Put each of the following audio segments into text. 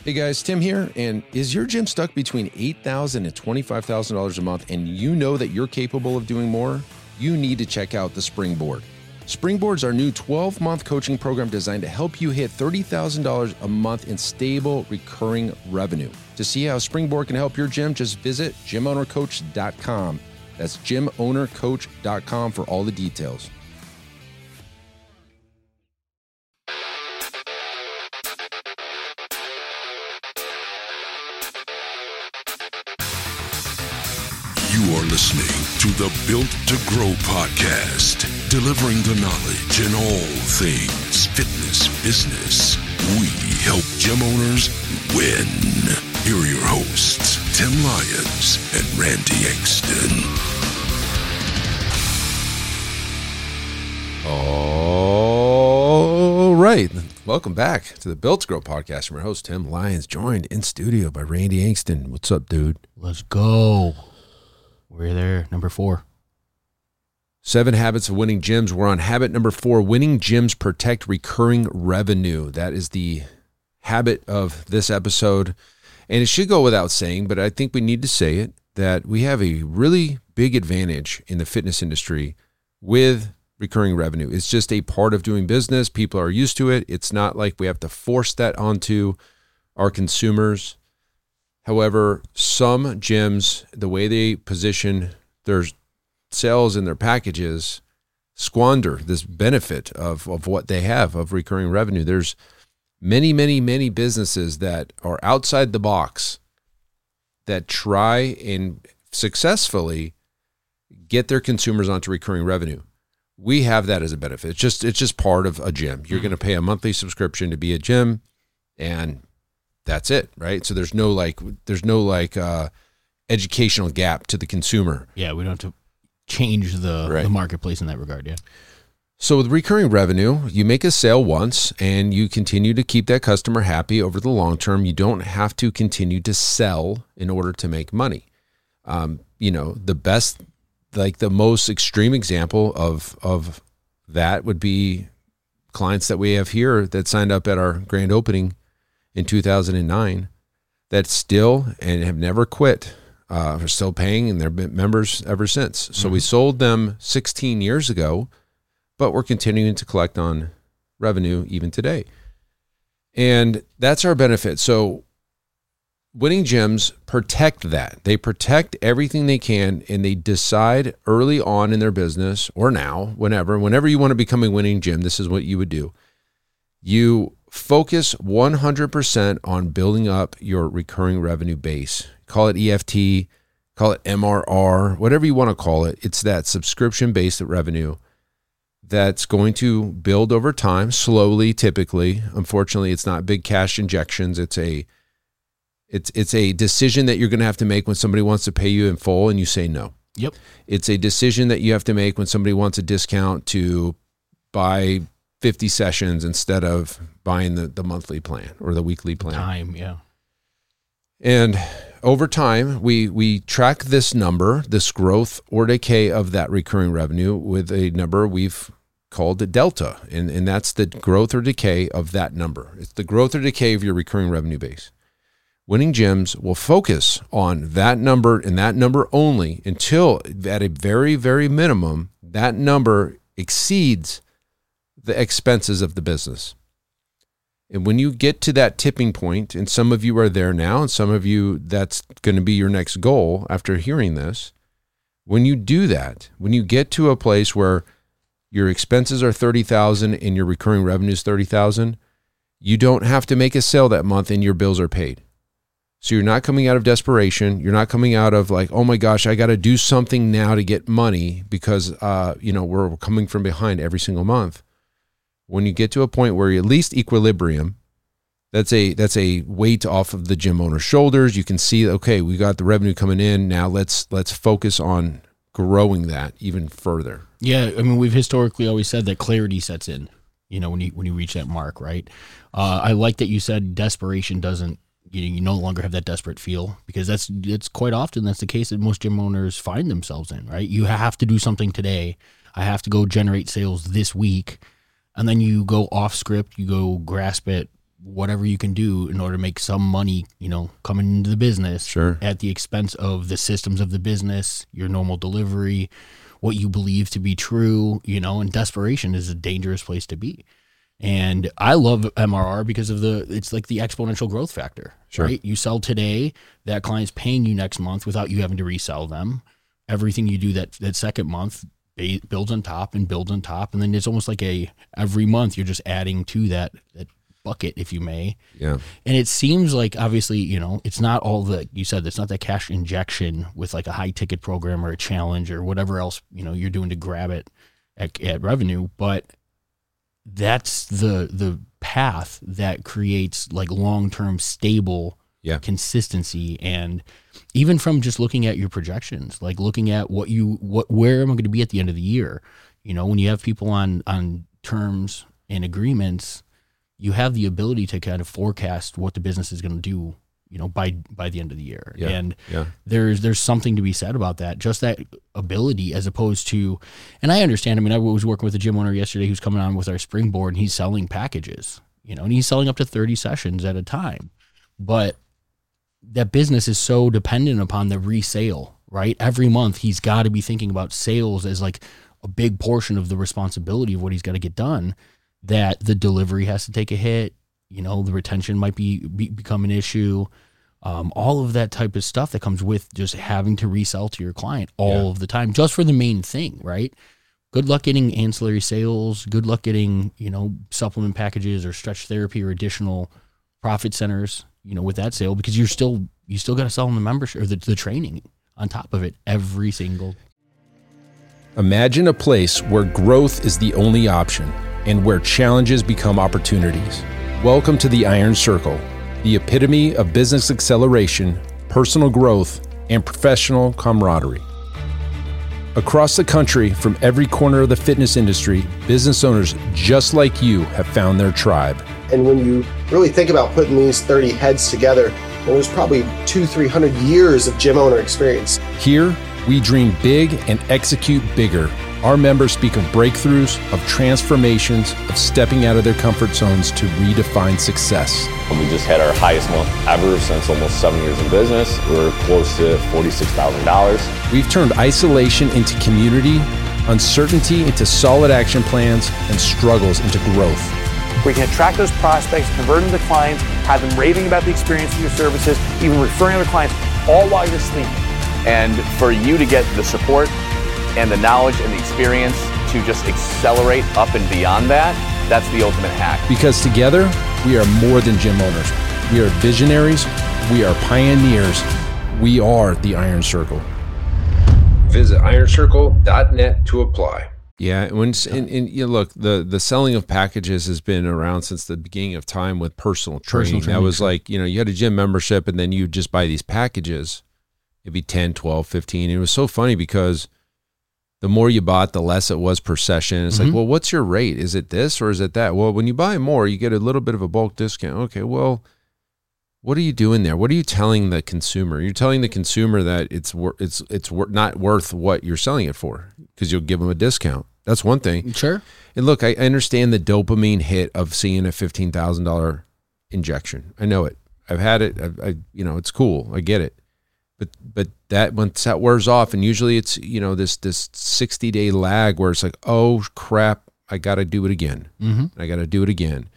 Hey guys, Tim here. And is your gym stuck between $8,000 and $25,000 a month and you know that you're capable of doing more? You need to check out the Springboard. Springboard's our new 12-month coaching program designed to help you hit $30,000 a month in stable, recurring revenue. To see how Springboard can help your gym, just visit gymownercoach.com. That's gymownercoach.com for all the details. You are listening to the Built to Grow podcast, delivering the knowledge in all things fitness business. We help gym owners win. Here are your hosts, Tim Lyons and Randy Engston. All right. Welcome back to the Built to Grow podcast. I'm your host, Tim Lyons, joined in studio by Randy Engston. What's up, dude? Let's go. We're there, number 4. 7 habits of winning gyms. We're on habit number 4, winning gyms protect recurring revenue. That is the habit of this episode. And it should go without saying, but I think we need to say it, that we have a really big advantage in the fitness industry with recurring revenue. It's just a part of doing business. People are used to it. It's not like we have to force that onto our consumers. However, some gyms, the way they position their sales and their packages, squander this benefit of what they have of recurring revenue. There's many businesses that are outside the box that try and successfully get their consumers onto recurring revenue. We have that as a benefit. It's just part of a gym. You're going to pay a monthly subscription to be a gym, and that's it, right? So there's no educational gap to the consumer. Yeah, we don't have to change the marketplace in that regard, yeah. So with recurring revenue, you make a sale once and you continue to keep that customer happy over the long term. You don't have to continue to sell in order to make money. The best, like the most extreme example of that would be clients that we have here that signed up at our grand opening in 2009 that still and have never quit, are still paying, and they're members ever since. So we sold them 16 years ago, but we're continuing to collect on revenue even today. And that's our benefit. So winning gyms protect that. They protect everything they can, and they decide early on in their business, or now, whenever you want to become a winning gym, this is what you would do. You focus 100% on building up your recurring revenue base. Call it EFT, call it MRR, whatever you want to call it. It's that subscription-based revenue that's going to build over time, slowly, typically. Unfortunately, it's not big cash injections. It's a decision that you're going to have to make when somebody wants to pay you in full and you say no. Yep. It's a decision that you have to make when somebody wants a discount to buy 50 sessions instead of buying the monthly plan or the weekly plan. Time, yeah. And over time, we track this number, this growth or decay of that recurring revenue with a number we've called the delta. And that's the growth or decay of that number. It's the growth or decay of your recurring revenue base. Winning gyms will focus on that number and that number only until, at a very, very minimum, that number exceeds the expenses of the business. And when you get to that tipping point, and some of you are there now, and some of you, that's going to be your next goal after hearing this, when you do that, when you get to a place where your expenses are $30,000 and your recurring revenue is $30,000, you don't have to make a sale that month and your bills are paid. So you're not coming out of desperation. You're not coming out of like, oh my gosh, I got to do something now to get money because we're coming from behind every single month. When you get to a point where you're at least equilibrium, that's a weight off of the gym owner's shoulders. You can see, okay, we got the revenue coming in. Now let's focus on growing that even further. Yeah, I mean, we've historically always said that clarity sets in, when you reach that mark, right? I like that you said desperation doesn't, you no longer have that desperate feel, because it's quite often that's the case that most gym owners find themselves in, right? You have to do something today. I have to go generate sales this week. And then you go off script, you go grasp at whatever you can do in order to make some money, coming into the business. Sure. At the expense of the systems of the business, your normal delivery, what you believe to be true, and desperation is a dangerous place to be. And I love MRR because of it's like the exponential growth factor, sure. right? You sell today, that client's paying you next month without you having to resell them. Everything you do that second month builds on top, and then it's almost like every month you're just adding to that bucket, if you may. Yeah. And it seems like, obviously, it's not all that you said. It's not that cash injection with like a high ticket program or a challenge or whatever else, you're doing to grab it at revenue. But that's the path that creates like long-term stable consistency. And even from just looking at your projections, like looking at where am I going to be at the end of the year? When you have people on terms and agreements, you have the ability to kind of forecast what the business is going to do, by the end of the year. Yeah. And there's something to be said about that, just that ability, as opposed to, and I understand, I was working with a gym owner yesterday who's coming on with our springboard, and he's selling packages, and he's selling up to 30 sessions at a time. But that business is so dependent upon the resale, right? Every month he's got to be thinking about sales as like a big portion of the responsibility of what he's got to get done, that the delivery has to take a hit, the retention might become an issue, all of that type of stuff that comes with just having to resell to your client all of the time, just for the main thing, right? Good luck getting ancillary sales, good luck getting, supplement packages or stretch therapy or additional profit centers, with that sale, because you still got to sell them the membership or the training on top of it every single. Imagine a place where growth is the only option and where challenges become opportunities. Welcome to the Iron Circle, the epitome of business acceleration, personal growth, and professional camaraderie. Across the country, from every corner of the fitness industry, business owners just like you have found their tribe. And when you really think about putting these 30 heads together, there's probably 200-300 years of gym owner experience. Here, we dream big and execute bigger. Our members speak of breakthroughs, of transformations, of stepping out of their comfort zones to redefine success. And we just had our highest month ever since almost 7 years in business. We're close to $46,000. We've turned isolation into community, uncertainty into solid action plans, and struggles into growth. We can attract those prospects, convert them to clients, have them raving about the experience of your services, even referring other clients, all while you're sleeping. And for you to get the support and the knowledge and the experience to just accelerate up and beyond that, that's the ultimate hack. Because together, we are more than gym owners. We are visionaries. We are pioneers. We are the Iron Circle. Visit ironcircle.net to apply. Yeah, and look, the selling of packages has been around since the beginning of time with personal training. That was like, you had a gym membership and then you just buy these packages. It'd be 10, 12, 15. It was so funny because the more you bought, the less it was per session. It's like, well, what's your rate? Is it this or is it that? Well, when you buy more, you get a little bit of a bulk discount. Okay, well, what are you doing there? What are you telling the consumer? You're telling the consumer that it's not worth what you're selling it for because you'll give them a discount. That's one thing. Sure. And look, I understand the dopamine hit of seeing a $15,000 injection. I know it. I've had it. It's cool. I get it. But that once that wears off, and usually it's this 60-day lag where it's like, oh crap, I got to do it again. I got to do it again.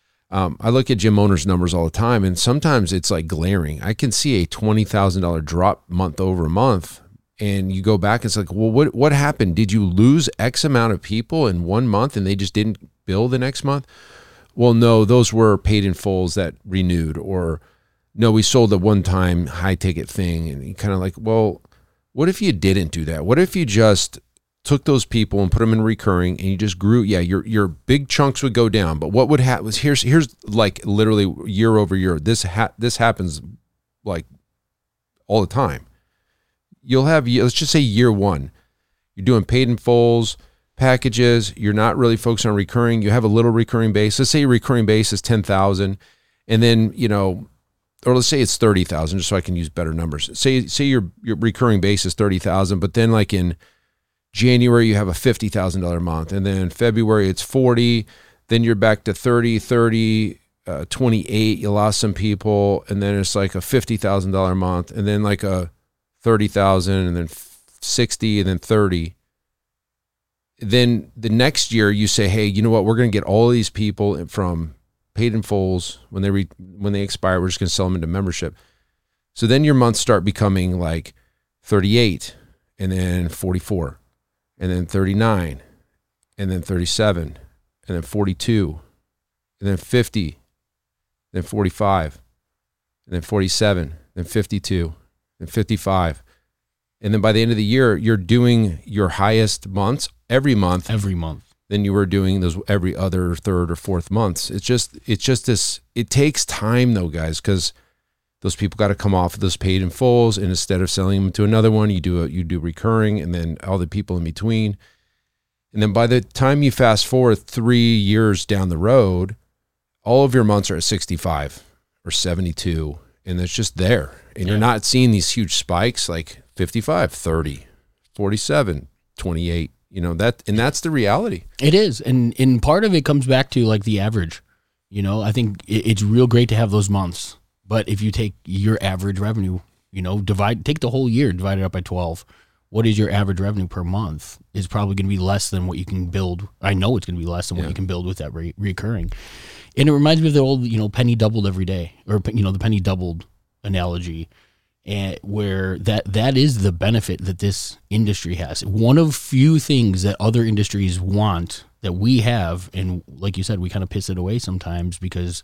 I look at gym owners' numbers all the time, and sometimes it's like glaring. I can see a $20,000 drop month over month, and you go back and it's like, well, what happened? Did you lose X amount of people in 1 month and they just didn't bill the next month? Well, no, those were paid in fulls that renewed, or no, we sold a one-time high-ticket thing. And you kind of like, well, what if you didn't do that? What if you just took those people and put them in recurring and you just grew? Yeah, your big chunks would go down. But what would happen was here's like literally year over year. This happens like all the time. You'll have, let's just say year one, you're doing paid in fulls, packages. You're not really focused on recurring. You have a little recurring base. Let's say your recurring base is 10,000, and then or let's say it's 30,000, just so I can use better numbers. Say your recurring base is 30,000, but then like in January you have a $50,000 month, and then February it's 40, then you're back to 30, 28, you lost some people, and then it's like a $50,000 a month, and then like a 30,000, and then 60, and then 30. Then the next year you say, hey, you know what? We're going to get all these people from paid in fulls when they expire. We're just going to sell them into membership. So then your months start becoming like 38, and then 44, and then 39, and then 37, and then 42, and then 50, then 45, and then 47, then 52, then 55. And then by the end of the year, you're doing your highest months every month than you were doing those every other third or fourth months. It's just this, it takes time though, guys, because those people got to come off of those paid in fulls, and instead of selling them to another one, you do recurring, and then all the people in between. And then by the time you fast forward 3 years down the road, all of your months are at 65 or 72, and it's just there. And you're not seeing these huge spikes like 55, 30, 47, 28, that's the reality. It is. And part of it comes back to like the average, I think it's real great to have those months, but if you take your average revenue, take the whole year, divide it up by 12, what is your average revenue per month is probably going to be less than what you can build. I know it's going to be less than what you can build with that recurring. And it reminds me of the old, penny doubled every day, or, the penny doubled analogy, and where that is the benefit that this industry has. One of few things that other industries want that we have, and like you said, we kind of piss it away sometimes because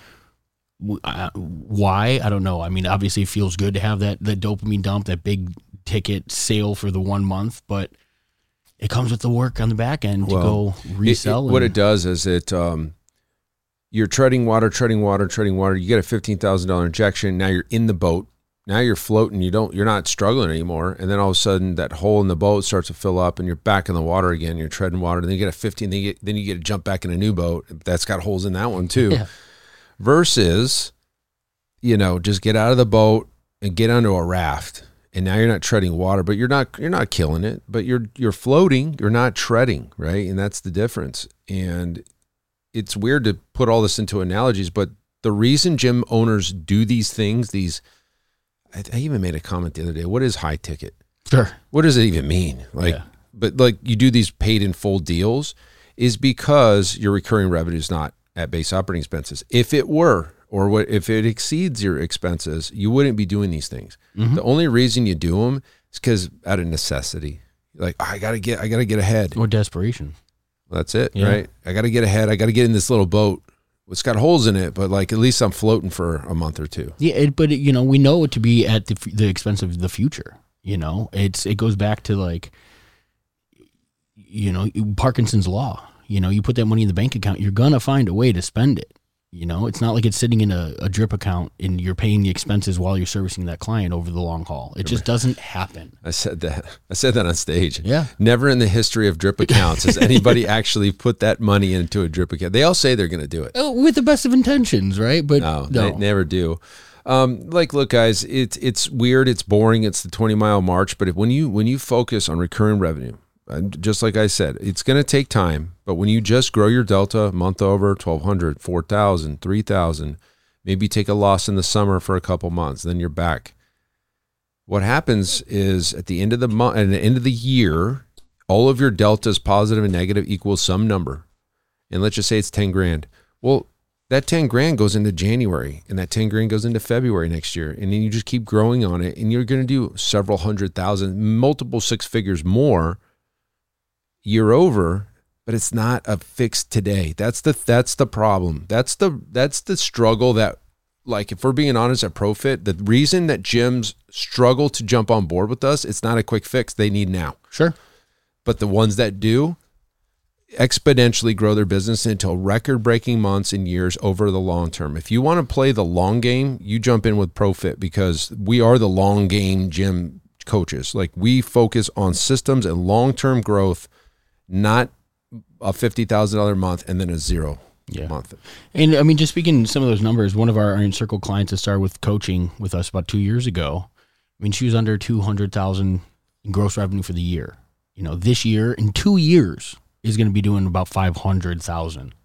why? I don't know. I mean, obviously it feels good to have that dopamine dump, that big ticket sale for the 1 month, but it comes with the work on the back end to go resell. What it does is you're treading water. You get a $15,000 injection. Now you're in the boat. Now you're floating. You're not struggling anymore. And then all of a sudden that hole in the boat starts to fill up, and you're back in the water again. You're treading water. Then you get a 15. Then you get to jump back in a new boat that's got holes in that one too. Yeah. Versus, just get out of the boat and get onto a raft. And now you're not treading water, but you're not killing it. But you're floating. You're not treading, right? And that's the difference. And it's weird to put all this into analogies, but the reason gym owners do these things, I even made a comment the other day. What is high ticket? Sure. What does it even mean? But you do these paid in full deals is because your recurring revenue is not at base operating expenses. If it were, or if it exceeds your expenses, you wouldn't be doing these things. Mm-hmm. The only reason you do them is because out of necessity. Like, I gotta get ahead. Or desperation. Well, that's it, right? I got to get ahead. I got to get in this little boat. It's got holes in it, but like at least I'm floating for a month or two. Yeah, but we know it to be at the expense of the future. It goes back to like, Parkinson's law. You put that money in the bank account, you're gonna find a way to spend it. It's not like it's sitting in a drip account and you're paying the expenses while you're servicing that client over the long haul. It just doesn't happen. I said that on stage. Yeah. Never in the history of drip accounts has anybody actually put that money into a drip account. They all say they're going to do it. Oh, with the best of intentions, right? But no. They never do. Look, guys, it's weird. It's boring. It's the 20-mile march. But when you focus on recurring revenue, just like I said, it's going to take time, but when you just grow your delta month over 1,200, 4,000, 3,000, maybe take a loss in the summer for a couple months, then you're back. What happens is at the end of the month, at the end of the year, all of your deltas, positive and negative, equals some number. And let's just say it's 10 grand. Well, that 10 grand goes into January, and that 10 grand goes into February next year. And then you just keep growing on it, and you're going to do several 100,000, multiple 6 figures more year over, but it's not a fix today. That's the problem. That's the struggle that, like, if we're being honest at ProFit, the reason that gyms struggle to jump on board with us, it's not a quick fix. They need now. Sure. But the ones that do exponentially grow their business into record-breaking months and years over the long term. If you want to play the long game, you jump in with ProFit, because we are the long game gym coaches. Like, we focus on systems and long-term growth, not a $50,000 a month and then a zero month. And I mean, just speaking some of those numbers, one of our Iron Circle clients that started with coaching with us about 2 years ago, I mean, she was under 200,000 in gross revenue for the year. This year, in 2 years, is going to be doing about 500,000.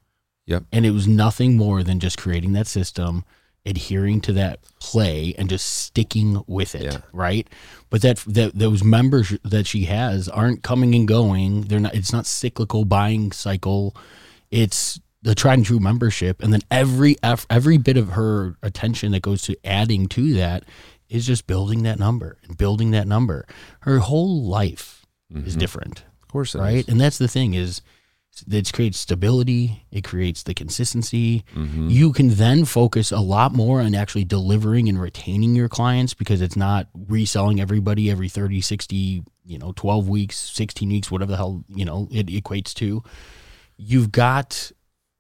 Yep. And it was nothing more than just creating that system, adhering to that play, and just sticking with it, right? But that those members that she has aren't coming and going. They're not. It's not cyclical buying cycle. It's the tried and true membership, and then every bit of her attention that goes to adding to that is just building that number and building that number. Her whole life is different, Of course, right? And that's the thing is. It creates stability. It creates the consistency. You can then focus a lot more on actually delivering and retaining your clients because it's not reselling everybody every 30, 60, 12 weeks, 16 weeks, whatever the hell, it equates to. You've got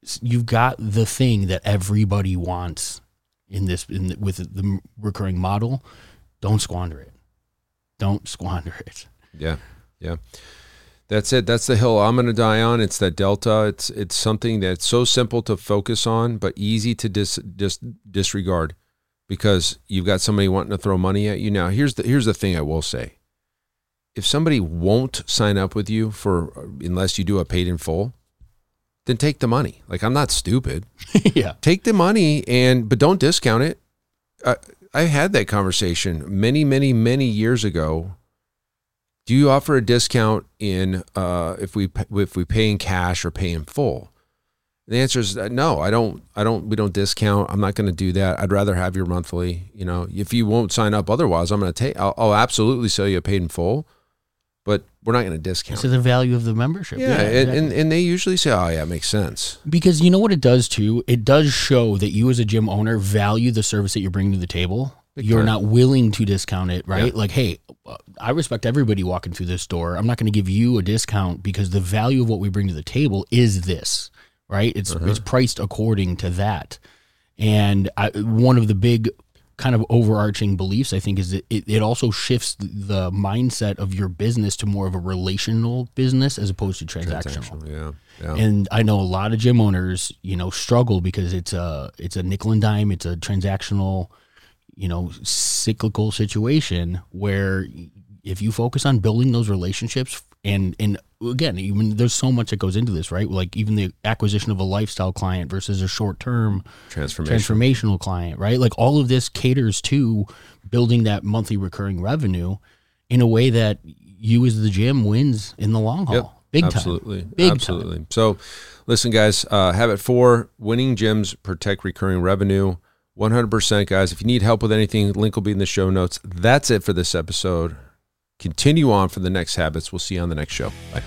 the thing that everybody wants with the recurring model. Don't squander it. Don't squander it. Yeah. Yeah. That's it. That's the hill I'm going to die on. It's that delta. It's something that's so simple to focus on, but easy to disregard because you've got somebody wanting to throw money at you. Now, here's the thing I will say. If somebody won't sign up with you unless you do a paid in full, then take the money. Like, I'm not stupid. Yeah. Take the money but don't discount it. I had that conversation many, many, many years ago. Do you offer a discount in if we pay in cash or pay in full? The answer is no. I don't. We don't discount. I'm not going to do that. I'd rather have your monthly. If you won't sign up otherwise, I'm going to take. I'll absolutely sell you a paid in full, but we're not going to discount. So the value of the membership. Yeah, exactly. and they usually say, "Oh yeah, it makes sense." Because you know what it does too? It does show that you as a gym owner value the service that you're bringing to the table. You're not willing to discount it, right? Yeah. Like, hey, I respect everybody walking through this door. I'm not going to give you a discount because the value of what we bring to the table is this, right? It's priced according to that. And one of the big kind of overarching beliefs, I think, is that it also shifts the mindset of your business to more of a relational business as opposed to transactional. Yeah. And I know a lot of gym owners, struggle because it's a nickel and dime. It's a transactional, cyclical situation where if you focus on building those relationships and again, even there's so much that goes into this, right? Like even the acquisition of a lifestyle client versus a short-term transformational client, right? Like all of this caters to building that monthly recurring revenue in a way that you as the gym wins in the long haul. Yep. Big Absolutely. time. Big Absolutely. time. So listen, guys, Habit 4, winning gyms protect recurring revenue. 100%, guys. If you need help with anything, link will be in the show notes. That's it for this episode. Continue on for the next habits. We'll see you on the next show. Bye.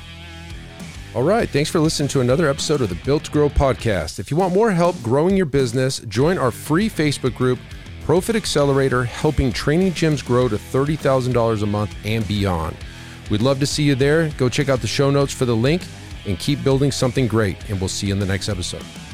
All right. Thanks for listening to another episode of the Built to Grow podcast. If you want more help growing your business, join our free Facebook group, Profit Accelerator, helping training gyms grow to $30,000 a month and beyond. We'd love to see you there. Go check out the show notes for the link and keep building something great. And we'll see you in the next episode.